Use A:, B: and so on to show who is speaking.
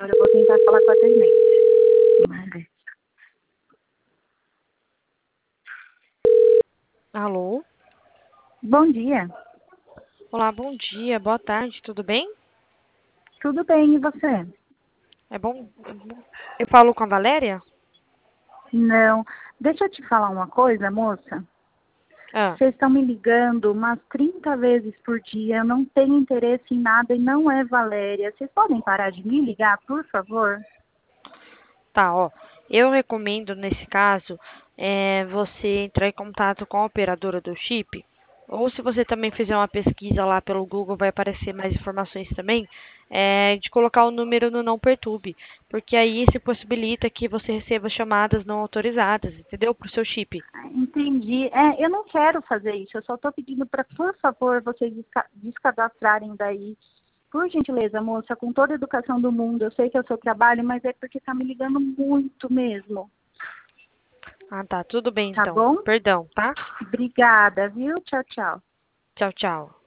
A: eu vou tentar falar com a atendente. Vamos ver.
B: Alô?
A: Bom dia.
B: Olá, bom dia, boa tarde, tudo bem?
A: Tudo bem, e você?
B: É bom? Eu falo com a Valéria?
A: Não. Deixa eu te falar uma coisa, moça.
B: Ah,
A: Vocês estão me ligando umas 30 vezes por dia. Eu não tenho interesse em nada e não é Valéria. Vocês podem parar de me ligar, por favor?
B: tá, ó. Eu recomendo, nesse caso, você entrar em contato com a operadora do chip, ou se você também fizer uma pesquisa lá pelo Google, vai aparecer mais informações também, de colocar o número no Não Perturbe, porque aí se possibilita que você receba chamadas não autorizadas, entendeu? Pro seu chip.
A: Entendi. Eu não quero fazer isso. Eu só estou pedindo para, por favor, vocês descadastrarem daí. Por gentileza, moça, com toda a educação do mundo. Eu sei que é o seu trabalho, mas é porque está me ligando muito mesmo.
B: Ah, tá, tudo bem
A: Tá
B: então.
A: bom?
B: Perdão, tá?
A: Obrigada, viu? Tchau, tchau.
B: Tchau, tchau.